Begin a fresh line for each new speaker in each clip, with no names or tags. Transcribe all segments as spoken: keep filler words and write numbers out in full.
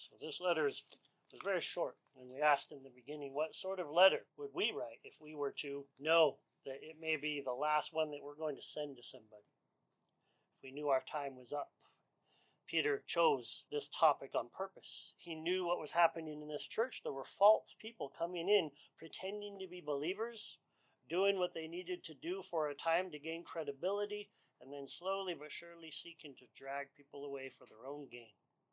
So this letter is, was very short, and we asked in the beginning, what sort of letter would we write if we were to know that it may be the last one that we're going to send to somebody, if we knew our time was up? Peter chose this topic on purpose. He knew what was happening in this church. There were false people coming in, pretending to be believers, doing what they needed to do for a time to gain credibility, and then slowly but surely seeking to drag people away for their own gain.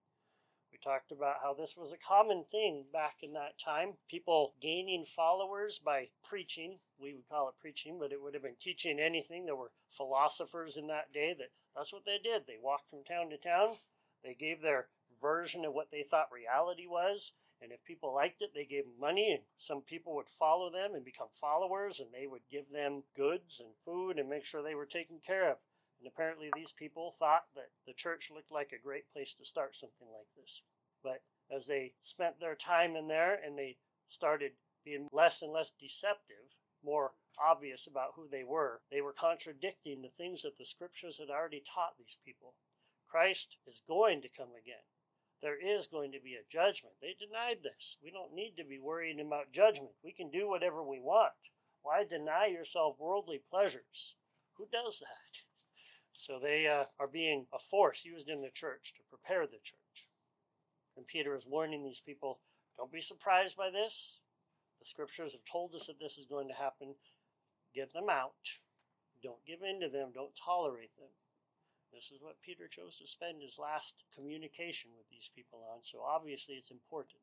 We talked about how this was a common thing back in that time. People gaining followers by preaching. We would call it preaching, but it would have been teaching anything. There were philosophers in that day that that's what they did. They walked from town to town. They gave their version of what they thought reality was. And if people liked it, they gave them money, and some people would follow them and become followers, and they would give them goods and food and make sure they were taken care of. And apparently these people thought that the church looked like a great place to start something like this. But as they spent their time in there and they started being less and less deceptive, more obvious about who they were, they were contradicting the things that the scriptures had already taught these people. Christ is going to come again. There is going to be a judgment. They denied this. We don't need to be worrying about judgment. We can do whatever we want. Why deny yourself worldly pleasures? Who does that? So they uh, are being a force used in the church to prepare the church. And Peter is warning these people, don't be surprised by this. The scriptures have told us that this is going to happen. Get them out. Don't give in to them. Don't tolerate them. This is what Peter chose to spend his last communication with these people on, so obviously it's important.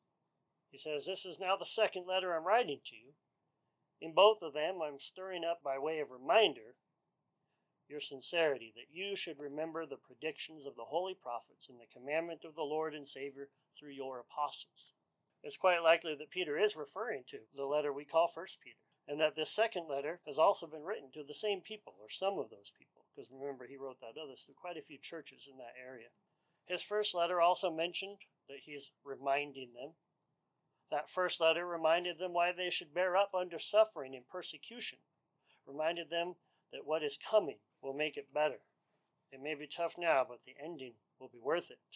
He says, this is now the second letter I'm writing to you. In both of them, I'm stirring up by way of reminder your sincerity, that you should remember the predictions of the holy prophets and the commandment of the Lord and Savior through your apostles. It's quite likely that Peter is referring to the letter we call First Peter, and that this second letter has also been written to the same people, or some of those people, because remember he wrote that other to quite a few churches in that area. His first letter also mentioned that he's reminding them. That first letter reminded them why they should bear up under suffering and persecution, reminded them that what is coming will make it better. It may be tough now, but the ending will be worth it.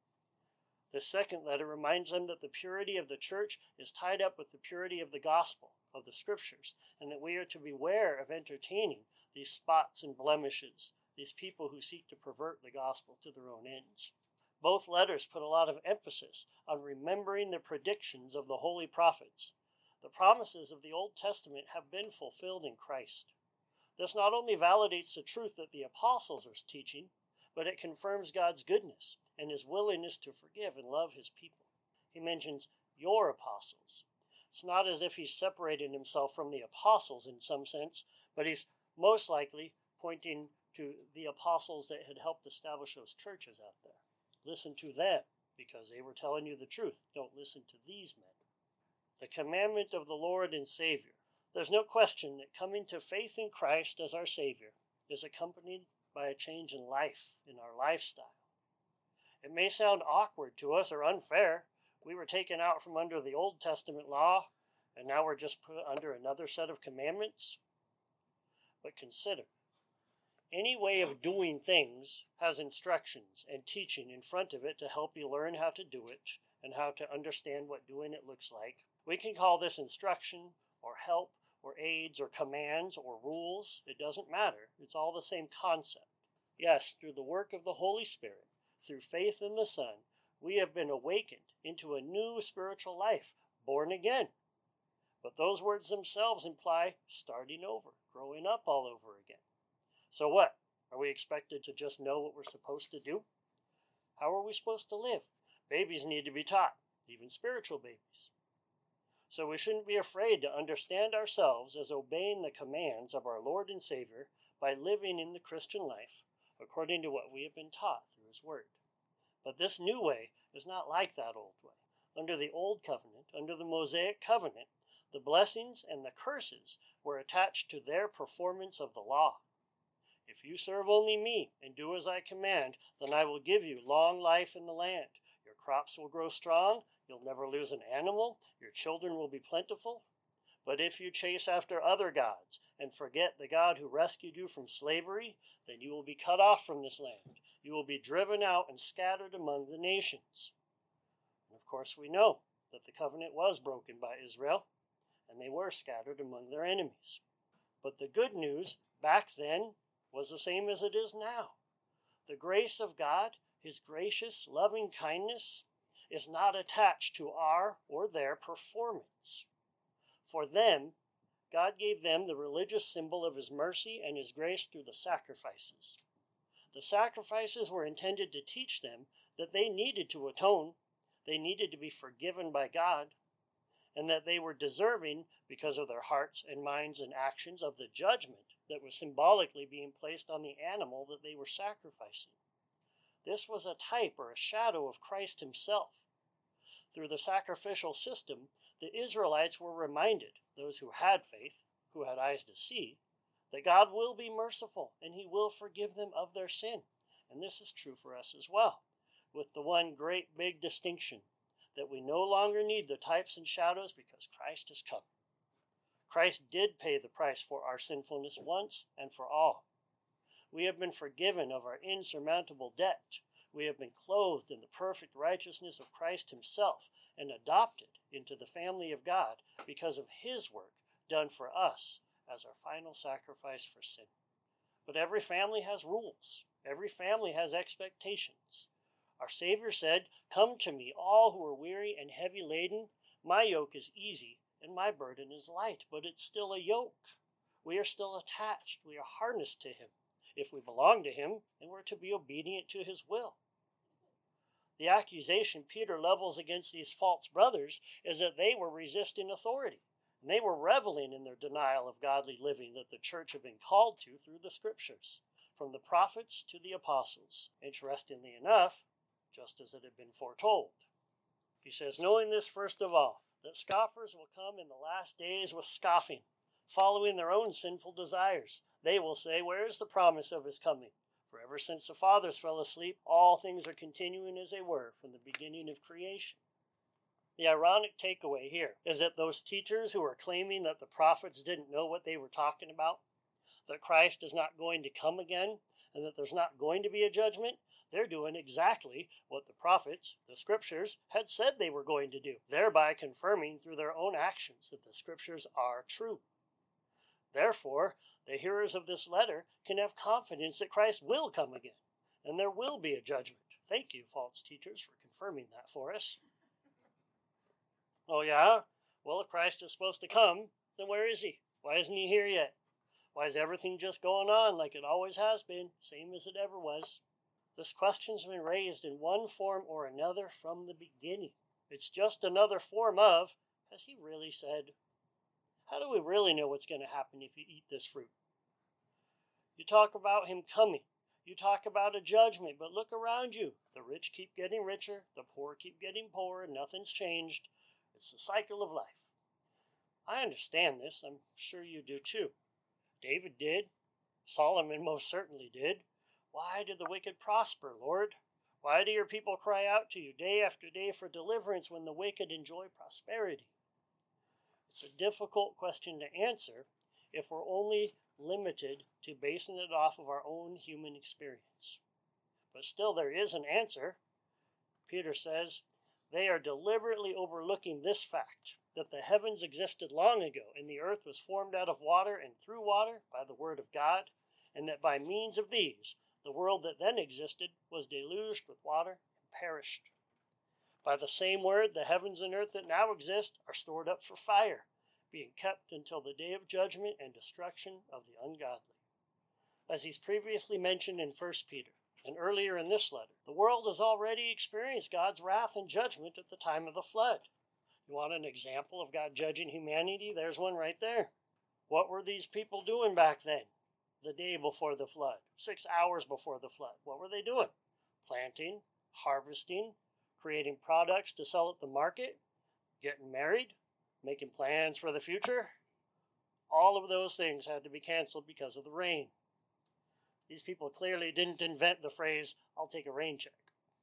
The second letter reminds them that the purity of the church is tied up with the purity of the gospel, of the scriptures, and that we are to beware of entertaining these spots and blemishes, these people who seek to pervert the gospel to their own ends. Both letters put a lot of emphasis on remembering the predictions of the holy prophets. The promises of the Old Testament have been fulfilled in Christ. This not only validates the truth that the apostles are teaching, but it confirms God's goodness and his willingness to forgive and love his people. He mentions your apostles. It's not as if he's separated himself from the apostles in some sense, but he's most likely pointing to the apostles that had helped establish those churches out there. Listen to them, because they were telling you the truth. Don't listen to these men. The commandment of the Lord and Savior. There's no question that coming to faith in Christ as our Savior is accompanied by a change in life, in our lifestyle. It may sound awkward to us or unfair. We were taken out from under the Old Testament law, and now we're just put under another set of commandments. But consider, any way of doing things has instructions and teaching in front of it to help you learn how to do it and how to understand what doing it looks like. We can call this instruction or help or aids or commands or rules. It doesn't matter. It's all the same concept. Yes, through the work of the Holy Spirit, through faith in the Son, we have been awakened into a new spiritual life, born again. But those words themselves imply starting over, growing up all over again. So what? Are we expected to just know what we're supposed to do? How are we supposed to live? Babies need to be taught, even spiritual babies. So we shouldn't be afraid to understand ourselves as obeying the commands of our Lord and Savior by living in the Christian life according to what we have been taught through his word. But this new way is not like that old way. Under the old covenant, under the Mosaic covenant, the blessings and the curses were attached to their performance of the law. If you serve only me and do as I command, then I will give you long life in the land. Your crops will grow strong. You'll never lose an animal. Your children will be plentiful. But if you chase after other gods and forget the God who rescued you from slavery, then you will be cut off from this land. You will be driven out and scattered among the nations. Of course, we know that the covenant was broken by Israel, and they were scattered among their enemies. But the good news back then was the same as it is now. The grace of God, his gracious, loving kindness, is not attached to our or their performance. For them, God gave them the religious symbol of his mercy and his grace through the sacrifices. The sacrifices were intended to teach them that they needed to atone, they needed to be forgiven by God, and that they were deserving, because of their hearts and minds and actions, of the judgment that was symbolically being placed on the animal that they were sacrificing. This was a type or a shadow of Christ himself. Through the sacrificial system, the Israelites were reminded, those who had faith, who had eyes to see, that God will be merciful and he will forgive them of their sin. And this is true for us as well, with the one great big distinction, that we no longer need the types and shadows because Christ has come. Christ did pay the price for our sinfulness once and for all. We have been forgiven of our insurmountable debt. We have been clothed in the perfect righteousness of Christ himself and adopted into the family of God because of his work done for us as our final sacrifice for sin. But every family has rules. Every family has expectations. Our Savior said, "Come to me, all who are weary and heavy laden. My yoke is easy and my burden is light." But it's still a yoke. We are still attached. We are harnessed to him if we belong to him, and we're to be obedient to his will. The accusation Peter levels against these false brothers is that they were resisting authority, and they were reveling in their denial of godly living that the church had been called to through the scriptures, from the prophets to the apostles. Interestingly enough, just as it had been foretold. He says, knowing this first of all, that scoffers will come in the last days with scoffing, following their own sinful desires. They will say, where is the promise of his coming? For ever since the fathers fell asleep, all things are continuing as they were from the beginning of creation. The ironic takeaway here is that those teachers who are claiming that the prophets didn't know what they were talking about, that Christ is not going to come again, and that there's not going to be a judgment, they're doing exactly what the prophets, the scriptures, had said they were going to do, thereby confirming through their own actions that the scriptures are true. Therefore, the hearers of this letter can have confidence that Christ will come again, and there will be a judgment. Thank you, false teachers, for confirming that for us. Oh yeah? Well, if Christ is supposed to come, then where is he? Why isn't he here yet? Why is everything just going on like it always has been, same as it ever was? This question's been raised in one form or another from the beginning. It's just another form of, has he really said? How do we really know what's going to happen if you eat this fruit? You talk about him coming. You talk about a judgment, but look around you. The rich keep getting richer, the poor keep getting poorer, nothing's changed. It's the cycle of life. I understand this. I'm sure you do too. David did. Solomon most certainly did. Why did the wicked prosper, Lord? Why do your people cry out to you day after day for deliverance when the wicked enjoy prosperity? It's a difficult question to answer if we're only limited to basing it off of our own human experience. But still there is an answer. Peter says, they are deliberately overlooking this fact, that the heavens existed long ago, and the earth was formed out of water and through water by the word of God, and that by means of these, the world that then existed was deluged with water and perished. By the same word, the heavens and earth that now exist are stored up for fire, being kept until the day of judgment and destruction of the ungodly. As he's previously mentioned in First Peter, and earlier in this letter, the world has already experienced God's wrath and judgment at the time of the flood. You want an example of God judging humanity? There's one right there. What were these people doing back then? The day before the flood, six hours before the flood. What were they doing? Planting, harvesting, creating products to sell at the market, getting married, making plans for the future. All of those things had to be canceled because of the rain. These people clearly didn't invent the phrase, I'll take a rain check.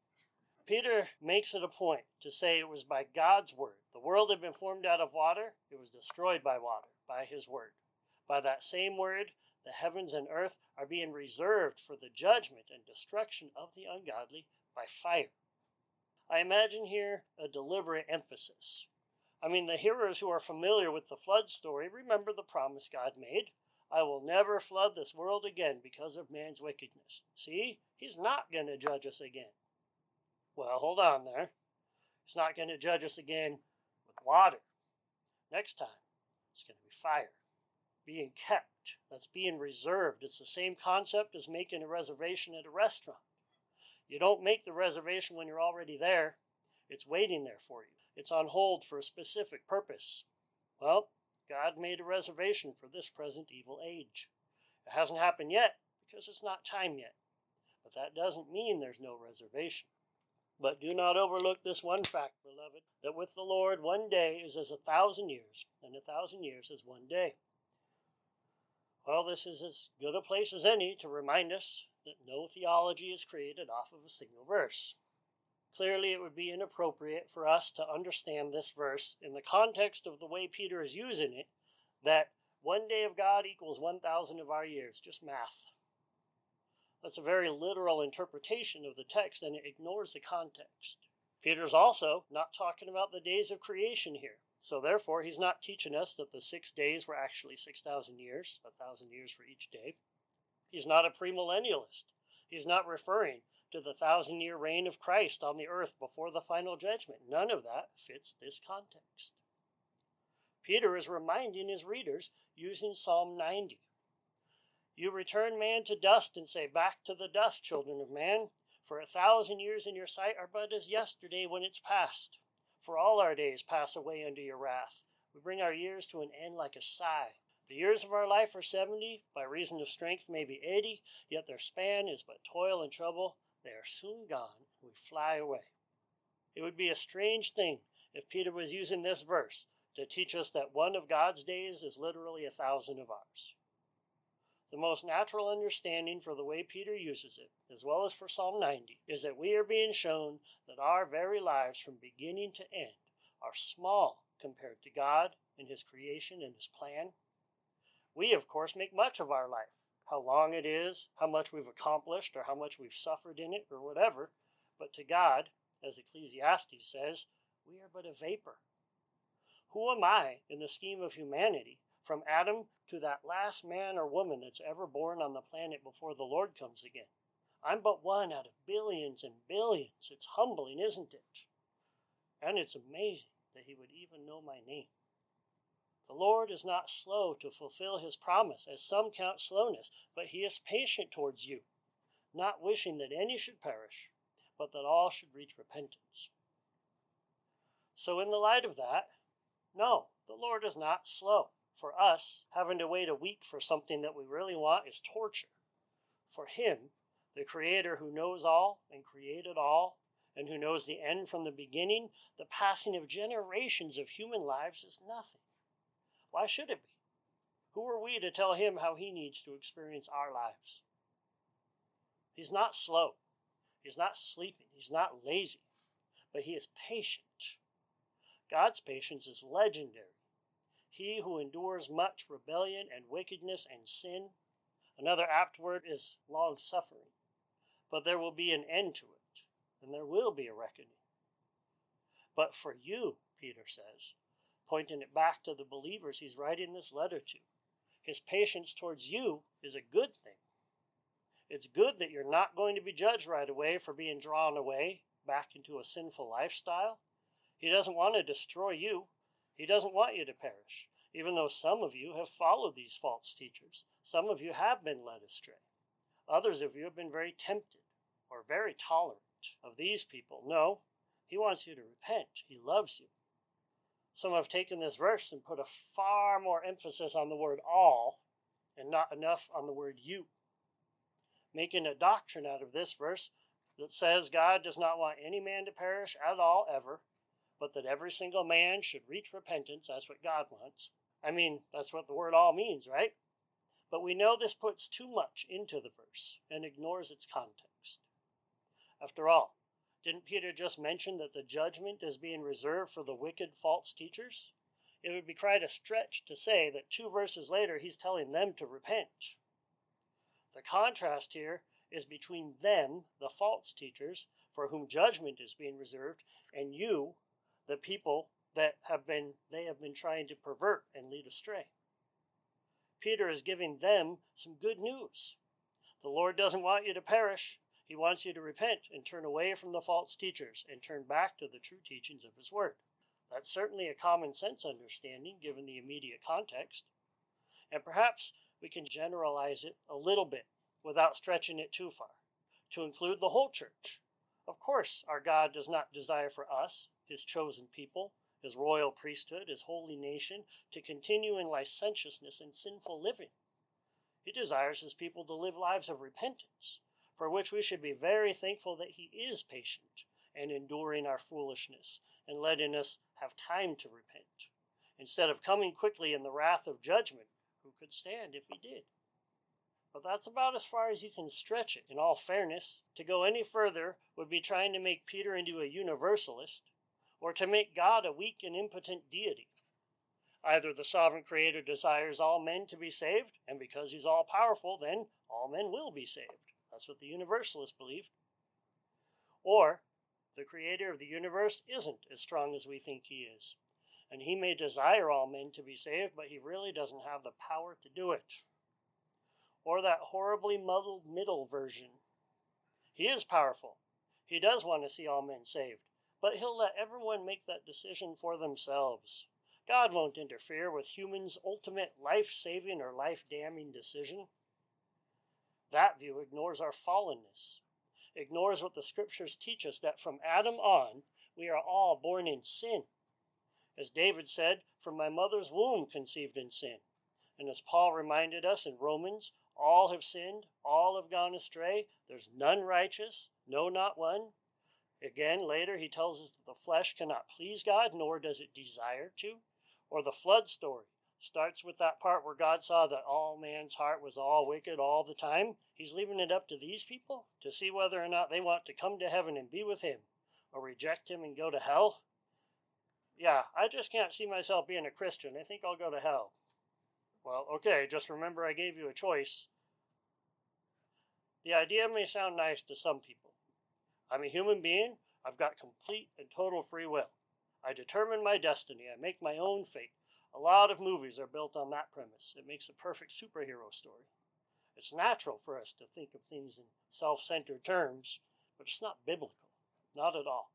Peter makes it a point to say it was by God's word. The world had been formed out of water. It was destroyed by water, by his word. By that same word, the heavens and earth are being reserved for the judgment and destruction of the ungodly by fire. I imagine here a deliberate emphasis. I mean, the hearers who are familiar with the flood story remember the promise God made. I will never flood this world again because of man's wickedness. See, he's not going to judge us again. Well, hold on there. He's not going to judge us again with water. Next time, it's going to be fire. Being kept. That's being reserved. It's the same concept as making a reservation at a restaurant. You don't make the reservation when you're already there. It's waiting there for you. It's on hold for a specific purpose. Well, God made a reservation for this present evil age. It hasn't happened yet because it's not time yet. But that doesn't mean there's no reservation. But do not overlook this one fact, beloved, that with the Lord one day is as a thousand years, and a thousand years as one day. Well, this is as good a place as any to remind us that no theology is created off of a single verse. Clearly, it would be inappropriate for us to understand this verse in the context of the way Peter is using it, that one day of God equals one thousand of our years, just math. That's a very literal interpretation of the text, and it ignores the context. Peter's also not talking about the days of creation here. So therefore, he's not teaching us that the six days were actually six thousand years, a thousand years for each day. He's not a premillennialist. He's not referring to the thousand-year reign of Christ on the earth before the final judgment. None of that fits this context. Peter is reminding his readers using Psalm ninety. You return man to dust and say, back to the dust, children of man. For a thousand years in your sight are but as yesterday when it's past. For all our days pass away under your wrath. We bring our years to an end like a sigh. The years of our life are seventy, by reason of strength maybe eighty, yet their span is but toil and trouble. They are soon gone, and we fly away. It would be a strange thing if Peter was using this verse to teach us that one of God's days is literally a thousand of ours. The most natural understanding for the way Peter uses it, as well as for Psalm ninety, is that we are being shown that our very lives from beginning to end are small compared to God and his creation and his plan. We, of course, make much of our life, how long it is, how much we've accomplished, or how much we've suffered in it, or whatever. But to God, as Ecclesiastes says, we are but a vapor. Who am I in the scheme of humanity, from Adam to that last man or woman that's ever born on the planet before the Lord comes again? I'm but one out of billions and billions. It's humbling, isn't it? And it's amazing that he would even know my name. The Lord is not slow to fulfill his promise, as some count slowness, but he is patient towards you, not wishing that any should perish, but that all should reach repentance. So in the light of that, no, the Lord is not slow. For us, having to wait a week for something that we really want is torture. For him, the Creator who knows all and created all, and who knows the end from the beginning, the passing of generations of human lives is nothing. Why should it be? Who are we to tell him how he needs to experience our lives? He's not slow. He's not sleeping. He's not lazy. But he is patient. God's patience is legendary. He who endures much rebellion and wickedness and sin. Another apt word is long-suffering. But there will be an end to it, and there will be a reckoning. But for you, Peter says, pointing it back to the believers he's writing this letter to, his patience towards you is a good thing. It's good that you're not going to be judged right away for being drawn away back into a sinful lifestyle. He doesn't want to destroy you. He doesn't want you to perish, even though some of you have followed these false teachers. Some of you have been led astray. Others of you have been very tempted or very tolerant of these people. No, he wants you to repent. He loves you. Some have taken this verse and put a far more emphasis on the word all and not enough on the word you, making a doctrine out of this verse that says God does not want any man to perish at all ever, but that every single man should reach repentance. That's what God wants. I mean, that's what the word all means, right? But we know this puts too much into the verse and ignores its context. After all, didn't Peter just mention that the judgment is being reserved for the wicked false teachers? It would be quite a stretch to say that two verses later he's telling them to repent. The contrast here is between them, the false teachers, for whom judgment is being reserved, and you, the people that have been they have been trying to pervert and lead astray. Peter is giving them some good news. The Lord doesn't want you to perish. He wants you to repent and turn away from the false teachers and turn back to the true teachings of his word. That's certainly a common sense understanding given the immediate context. And perhaps we can generalize it a little bit without stretching it too far, to include the whole church. Of course, our God does not desire for us, his chosen people, his royal priesthood, his holy nation, to continue in licentiousness and sinful living. He desires his people to live lives of repentance, for which we should be very thankful that he is patient and enduring our foolishness and letting us have time to repent, instead of coming quickly in the wrath of judgment. Who could stand if he did? But that's about as far as you can stretch it. In all fairness, to go any further would be trying to make Peter into a universalist, or to make God a weak and impotent deity. Either the sovereign creator desires all men to be saved, and because he's all-powerful, then all men will be saved. That's what the universalists believe. Or the creator of the universe isn't as strong as we think he is, and he may desire all men to be saved, but he really doesn't have the power to do it. Or that horribly muddled middle version. He is powerful. He does want to see all men saved, but he'll let everyone make that decision for themselves. God won't interfere with humans' ultimate life-saving or life-damning decision. That view ignores our fallenness, ignores what the scriptures teach us, that from Adam on, we are all born in sin. As David said, from my mother's womb conceived in sin. And as Paul reminded us in Romans, all have sinned, all have gone astray, there's none righteous, no, not one. Again, later he tells us that the flesh cannot please God, nor does it desire to. Or the flood story starts with that part where God saw that all man's heart was all wicked all the time. He's leaving it up to these people to see whether or not they want to come to heaven and be with him, or reject him and go to hell. Yeah, I just can't see myself being a Christian. I think I'll go to hell. Well, okay, just remember I gave you a choice. The idea may sound nice to some people. I'm a human being. I've got complete and total free will. I determine my destiny. I make my own fate. A lot of movies are built on that premise. It makes a perfect superhero story. It's natural for us to think of things in self-centered terms, but it's not biblical. Not at all.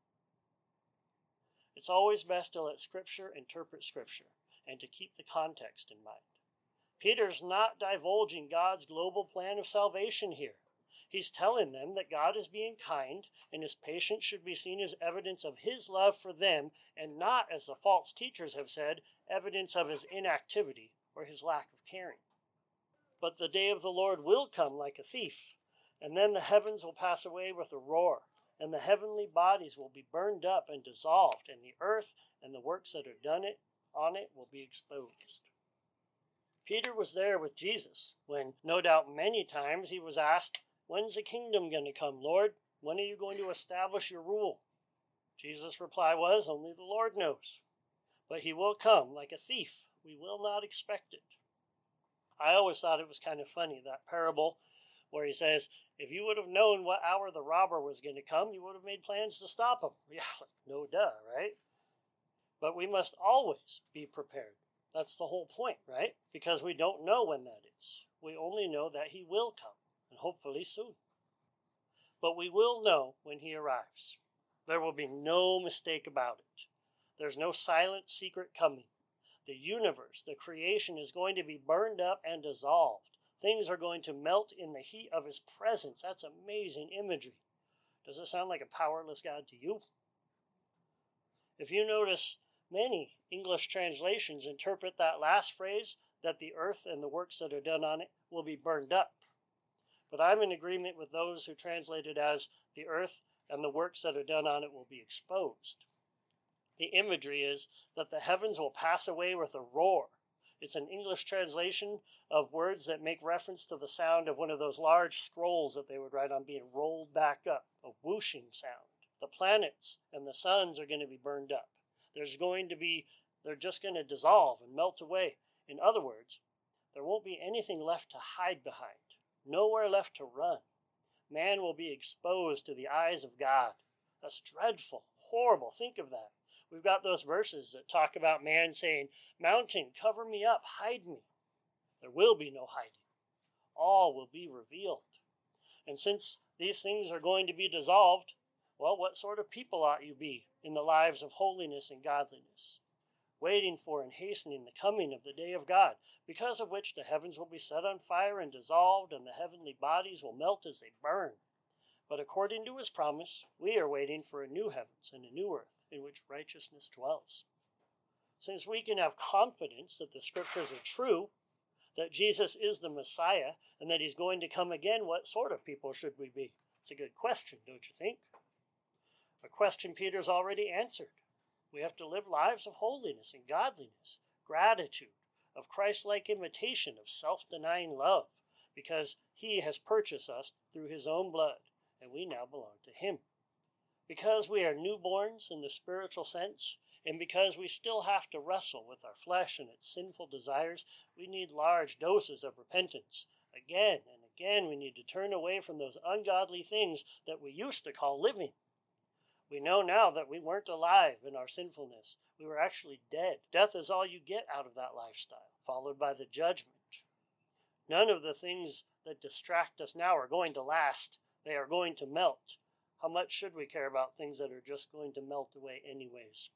It's always best to let Scripture interpret Scripture and to keep the context in mind. Peter's not divulging God's global plan of salvation here. He's telling them that God is being kind and his patience should be seen as evidence of his love for them and not, as the false teachers have said, evidence of his inactivity or his lack of caring. But the day of the Lord will come like a thief, and then the heavens will pass away with a roar, and the heavenly bodies will be burned up and dissolved, and the earth and the works that are done it on it will be exposed. Peter was there with Jesus when, no doubt many times, he was asked, "When's the kingdom going to come, Lord? When are you going to establish your rule?" Jesus' reply was, "Only the Lord knows. But he will come like a thief. We will not expect it." I always thought it was kind of funny, that parable where he says, if you would have known what hour the robber was going to come, you would have made plans to stop him. Yeah, no duh, right? But we must always be prepared. That's the whole point, right? Because we don't know when that is. We only know that he will come, and hopefully soon. But we will know when he arrives. There will be no mistake about it. There's no silent secret coming. The universe, the creation, is going to be burned up and dissolved. Things are going to melt in the heat of his presence. That's amazing imagery. Does it sound like a powerless God to you? If you notice, many English translations interpret that last phrase, that the earth and the works that are done on it will be burned up. But I'm in agreement with those who translate it as the earth and the works that are done on it will be exposed. The imagery is that the heavens will pass away with a roar. It's an English translation of words that make reference to the sound of one of those large scrolls that they would write on being rolled back up, a whooshing sound. The planets and the suns are going to be burned up. There's going to be, they're just going to dissolve and melt away. In other words, there won't be anything left to hide behind, nowhere left to run. Man will be exposed to the eyes of God, That's dreadful, horrible. Think of that. We've got those verses that talk about man saying, "Mountain, cover me up, hide me." There will be no hiding. All will be revealed. And since these things are going to be dissolved, well, what sort of people ought you be in the lives of holiness and godliness, waiting for and hastening the coming of the day of God, because of which the heavens will be set on fire and dissolved, and the heavenly bodies will melt as they burn. But according to his promise, we are waiting for a new heavens and a new earth in which righteousness dwells. Since we can have confidence that the scriptures are true, that Jesus is the Messiah, and that he's going to come again, what sort of people should we be? It's a good question, don't you think? A question Peter's already answered. We have to live lives of holiness and godliness, gratitude, of Christ-like imitation, of self-denying love, because he has purchased us through his own blood, and we now belong to him. Because we are newborns in the spiritual sense, and because we still have to wrestle with our flesh and its sinful desires, we need large doses of repentance. Again and again, we need to turn away from those ungodly things that we used to call living. We know now that we weren't alive in our sinfulness. We were actually dead. Death is all you get out of that lifestyle, followed by the judgment. None of the things that distract us now are going to last. They are going to melt. How much should we care about things that are just going to melt away anyways?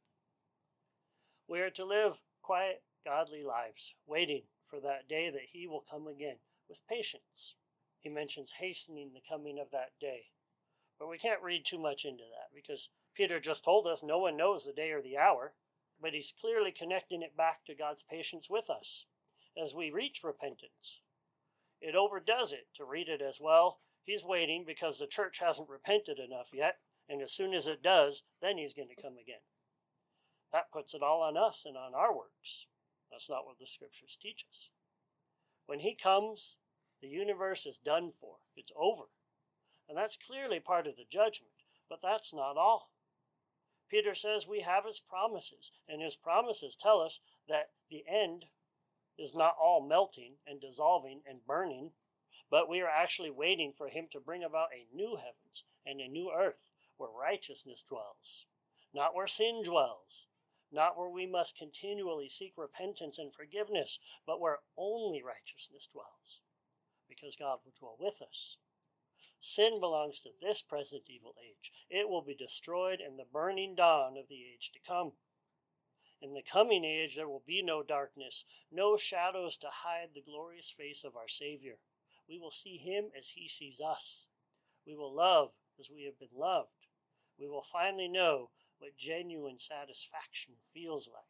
We are to live quiet, godly lives, waiting for that day that he will come again with patience. He mentions hastening the coming of that day. But we can't read too much into that, because Peter just told us no one knows the day or the hour, but he's clearly connecting it back to God's patience with us as we reach repentance. It overdoes it to read it as, well, he's waiting because the church hasn't repented enough yet, and as soon as it does, then he's going to come again. That puts it all on us and on our works. That's not what the scriptures teach us. When he comes, the universe is done for. It's over. And that's clearly part of the judgment, but that's not all. Peter says we have his promises, and his promises tell us that the end is not all melting and dissolving and burning, but we are actually waiting for him to bring about a new heavens and a new earth where righteousness dwells, not where sin dwells, not where we must continually seek repentance and forgiveness, but where only righteousness dwells, because God will dwell with us. Sin belongs to this present evil age. It will be destroyed in the burning dawn of the age to come. In the coming age, there will be no darkness, no shadows to hide the glorious face of our Savior. We will see him as he sees us. We will love as we have been loved. We will finally know what genuine satisfaction feels like.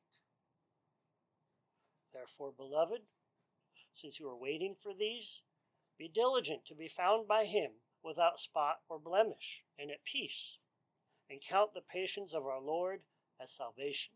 Therefore, beloved, since you are waiting for these, be diligent to be found by him without spot or blemish, and at peace, and count the patience of our Lord as salvation.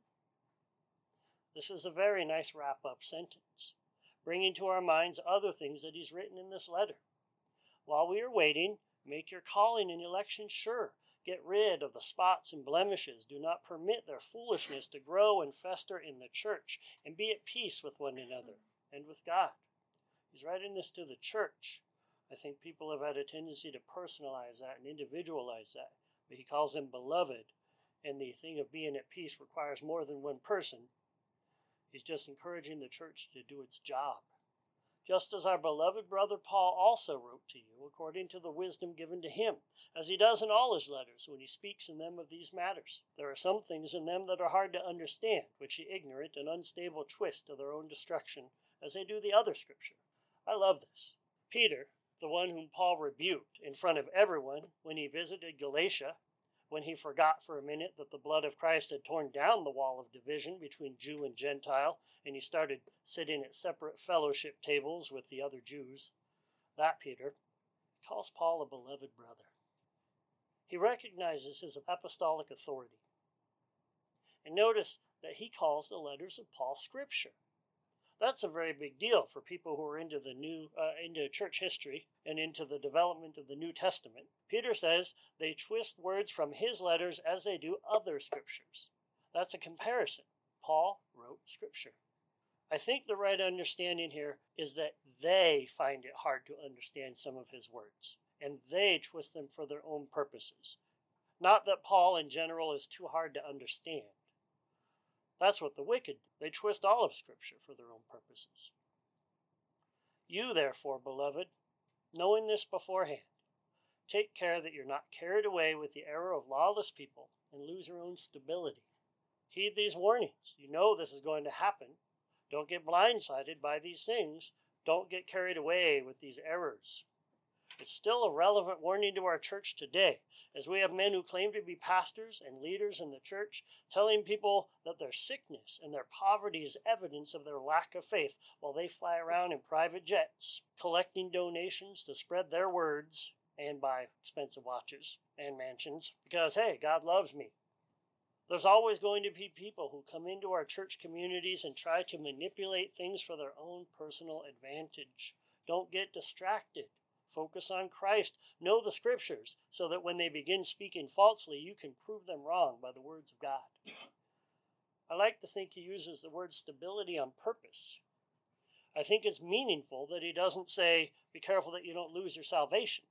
This is a very nice wrap-up sentence, bringing to our minds other things that he's written in this letter. While we are waiting, make your calling and election sure. Get rid of the spots and blemishes. Do not permit their foolishness to grow and fester in the church, and be at peace with one another and with God. He's writing this to the church. I think people have had a tendency to personalize that and individualize that. But he calls them beloved, and the thing of being at peace requires more than one person. He's just encouraging the church to do its job. Just as our beloved brother Paul also wrote to you, according to the wisdom given to him, as he does in all his letters when he speaks in them of these matters. There are some things in them that are hard to understand, which the ignorant and unstable twist to their own destruction, as they do the other scripture. I love this. Peter, the one whom Paul rebuked in front of everyone when he visited Galatia, when he forgot for a minute that the blood of Christ had torn down the wall of division between Jew and Gentile, and he started sitting at separate fellowship tables with the other Jews, that Peter calls Paul a beloved brother. He recognizes his apostolic authority. And notice that he calls the letters of Paul scripture. That's a very big deal for people who are into the new, uh, into church history and into the development of the New Testament. Peter says they twist words from his letters as they do other scriptures. That's a comparison. Paul wrote scripture. I think the right understanding here is that they find it hard to understand some of his words, and they twist them for their own purposes. Not that Paul in general is too hard to understand. That's what the wicked do. They twist all of Scripture for their own purposes. You, therefore, beloved, knowing this beforehand, take care that you're not carried away with the error of lawless people and lose your own stability. Heed these warnings. You know this is going to happen. Don't get blindsided by these things. Don't get carried away with these errors. It's still a relevant warning to our church today, as we have men who claim to be pastors and leaders in the church, telling people that their sickness and their poverty is evidence of their lack of faith, while they fly around in private jets, collecting donations to spread their words and buy expensive watches and mansions, because, hey, God loves me. There's always going to be people who come into our church communities and try to manipulate things for their own personal advantage. Don't get distracted. Focus on Christ. Know the Scriptures so that when they begin speaking falsely, you can prove them wrong by the words of God. I like to think he uses the word stability on purpose. I think it's meaningful that he doesn't say, be careful that you don't lose your salvation.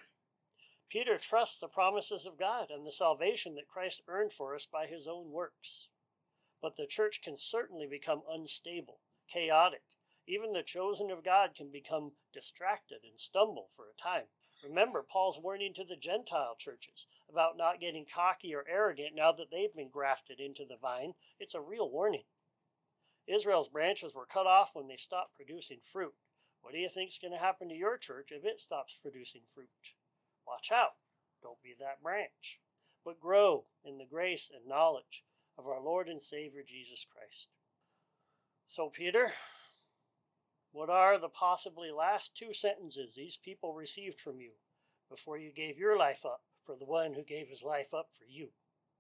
Peter trusts the promises of God and the salvation that Christ earned for us by his own works. But the church can certainly become unstable, chaotic. Even the chosen of God can become distracted and stumble for a time. Remember Paul's warning to the Gentile churches about not getting cocky or arrogant now that they've been grafted into the vine. It's a real warning. Israel's branches were cut off when they stopped producing fruit. What do you think is going to happen to your church if it stops producing fruit? Watch out. Don't be that branch. But grow in the grace and knowledge of our Lord and Savior Jesus Christ. So, Peter, what are the possibly last two sentences these people received from you before you gave your life up for the one who gave his life up for you?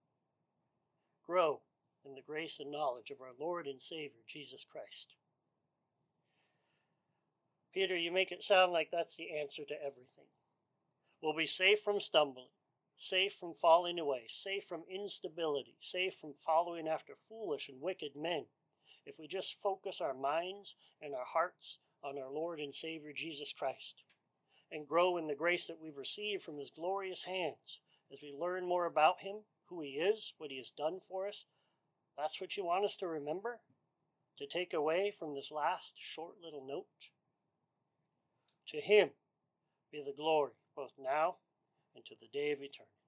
Grow in the grace and knowledge of our Lord and Savior, Jesus Christ. Peter, you make it sound like that's the answer to everything. We'll be safe from stumbling, safe from falling away, safe from instability, safe from following after foolish and wicked men, if we just focus our minds and our hearts on our Lord and Savior Jesus Christ, and grow in the grace that we've received from his glorious hands as we learn more about him, who he is, what he has done for us. That's what you want us to remember, to take away from this last short little note? To him be the glory, both now and to the day of eternity.